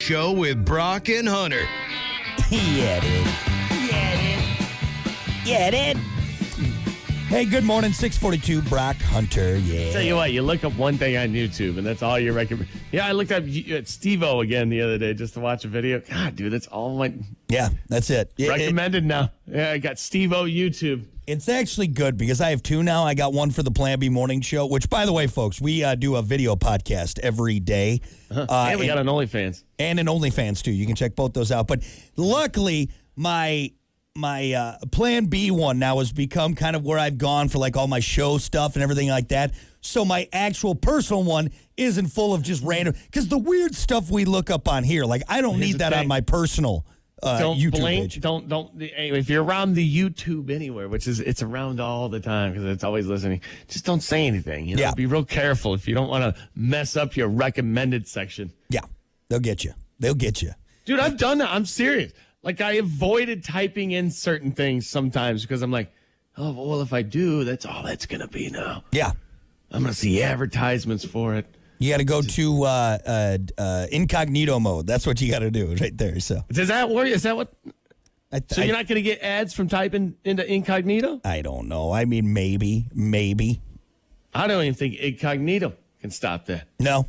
Show with Brock and Hunter. Yeah, dude. Yeah, dude. Hey, good morning, 642, Brock Hunter, yeah. Tell you what, you look up one thing on YouTube, and that's all you recommend. Yeah, I looked up Steve-O again the other day just to watch a video. God, dude, that's all my... Yeah, that's it. Recommended now. Yeah, I got Steve-O YouTube. It's actually good because I have two now. I got one for the Plan B Morning Show, which, by the way, folks, we do a video podcast every day. And we got an OnlyFans. And an OnlyFans, too. You can check both those out. But luckily, my Plan B one now has become kind of where I've gone for like all my show stuff and everything like that. So my actual personal one isn't full of just random, because the weird stuff we look up on here, like I don't need that on my personal YouTube page. Don't. Anyway, if you're around the YouTube anywhere, which is it's around all the time because it's always listening, just don't say anything. You know, Yeah. Be real careful if you don't want to mess up your recommended section. Yeah, they'll get you. They'll get you. Dude, I've done that. I'm serious. Like, I avoided typing in certain things sometimes because I'm like, oh, well, if I do, that's all that's going to be now. Yeah. I'm going to see advertisements for it. You got to go to incognito mode. That's what you got to do right there. So Does that work? Is that what? So you're not going to get ads from typing into incognito? I don't know. I mean, maybe. I don't even think incognito can stop that. No.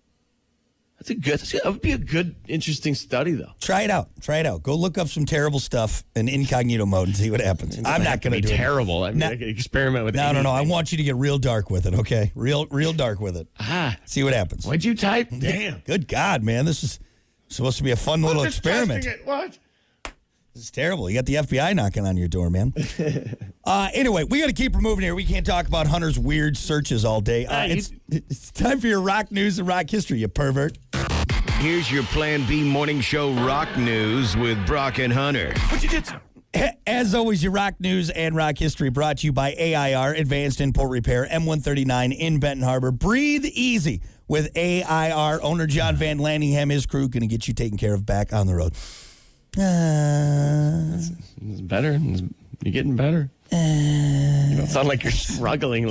That would be a good, interesting study, though. Try it out. Go look up some terrible stuff in incognito mode and see what happens. I'm not going to do terrible. I mean, I could experiment with it. No. I want you to get real dark with it, okay? Real dark with it. See what happens. What'd you type? Damn. Good God, man. This is supposed to be a fun little experiment. What? This is terrible. You got the FBI knocking on your door, man. Anyway, we got to keep moving here. We can't talk about Hunter's weird searches all day. It's time for your rock news and rock history, you pervert. Here's your Plan B Morning Show rock news with Brock and Hunter. What you did, sir? As always, your rock news and rock history brought to you by AIR, Advanced Import Repair, M139 in Benton Harbor. Breathe easy with AIR. Owner John Van Landingham, his crew, going to get you taken care of back on the road. It's better. You're getting better. You don't sound like you're struggling.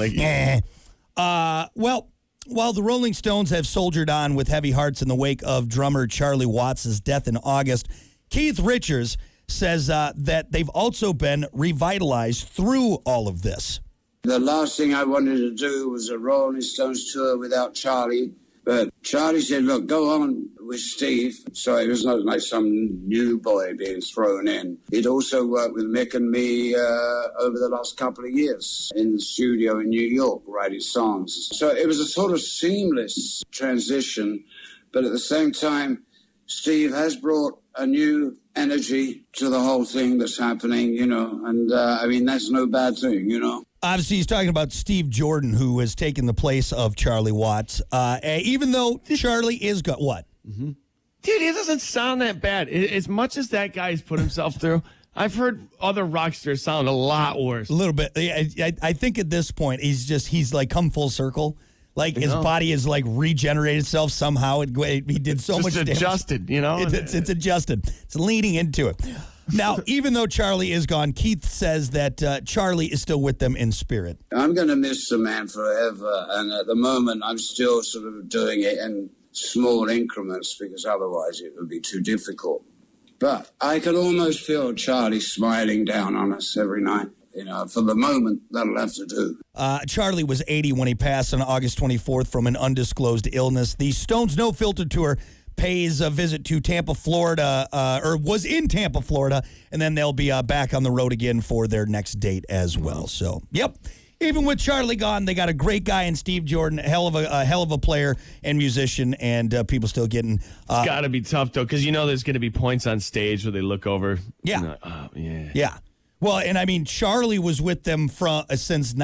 Well, while the Rolling Stones have soldiered on with heavy hearts in the wake of drummer Charlie Watts' death in August, Keith Richards says that they've also been revitalized through all of this. The last thing I wanted to do was a Rolling Stones tour without Charlie. But Charlie said, look, go on with Steve. So it was not like some new boy being thrown in. He'd also worked with Mick and me over the last couple of years in the studio in New York, writing songs. So it was a sort of seamless transition. But at the same time, Steve has brought a new energy to the whole thing that's happening, you know. And, I mean, that's no bad thing, you know. Obviously, he's talking about Steve Jordan, who has taken the place of Charlie Watts. Even though Charlie is got what? Mm-hmm. Dude, he doesn't sound that bad. As much as that guy's put himself through, I've heard other rock stars sound a lot worse. A little bit. I think at this point, he's like come full circle. Like his body is like regenerated itself somehow. He did so much damage. It's adjusted, you know? It's adjusted. It's leaning into it. Now, even though Charlie is gone, Keith says that Charlie is still with them in spirit. I'm going to miss the man forever. And at the moment, I'm still sort of doing it in small increments because otherwise it would be too difficult. But I can almost feel Charlie smiling down on us every night. You know, for the moment, that'll have to do. Charlie was 80 when he passed on August 24th from an undisclosed illness. The Stones No Filter Tour pays a visit to Tampa, Florida, or was in Tampa, Florida, and then they'll be back on the road again for their next date as well. So, yep. Even with Charlie gone, they got a great guy in Steve Jordan, a hell of a player and musician, and people still getting. It's got to be tough though, because you know there's going to be points on stage where they look over. Yeah, yeah. Well, and I mean, Charlie was with them since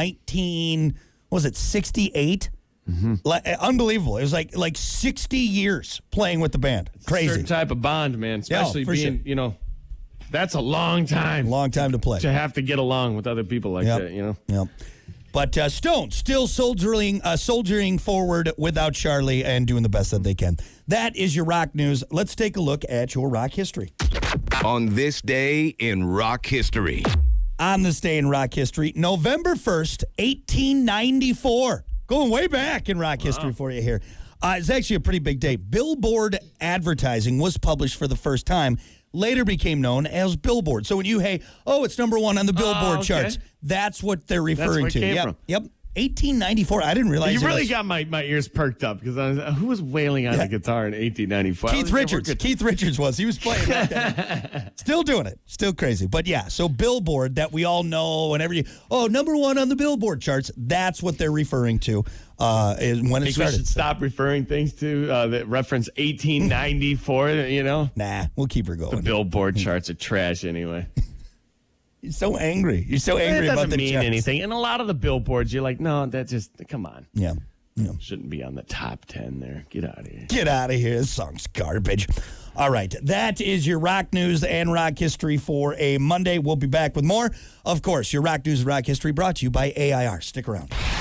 1968. Mm-hmm. Unbelievable. It was like 60 years playing with the band. Crazy. Certain type of bond, man. Especially being, you know, that's a long time. Long time to play. To have to get along with other people like that, you know? Yep. But Stone still soldiering forward without Charlie and doing the best that they can. That is your rock news. Let's take a look at your rock history. On this day in rock history. On this day in rock history, November 1st, 1894. Going way back in rock history for you here. It's actually a pretty big day. Billboard advertising was published for the first time, later became known as Billboard. So when it's number one on the Billboard charts, that's what they're referring where it to. came Yep. from. Yep. 1894. I didn't realize You it really was- got my ears perked up because who was wailing on the guitar in 1894? Keith Richards. Keith Richards was. He was playing right there. Still doing it. Still crazy. But yeah, so Billboard that we all know whenever number one on the Billboard charts, that's what they're referring to is when it We started. should stop referring things to that reference 1894, Nah, we'll keep her going. Billboard charts are trash anyway. You're so angry. You're so It angry doesn't about the mean charts. anything. And a lot of the billboards, you're like, no, that just, come on. Yeah. Shouldn't be on the top 10 there. Get out of here. Get out of here. This song's garbage. All right. That is your rock news and rock history for a Monday. We'll be back with more. Of course, your rock news and rock history brought to you by AIR. Stick around.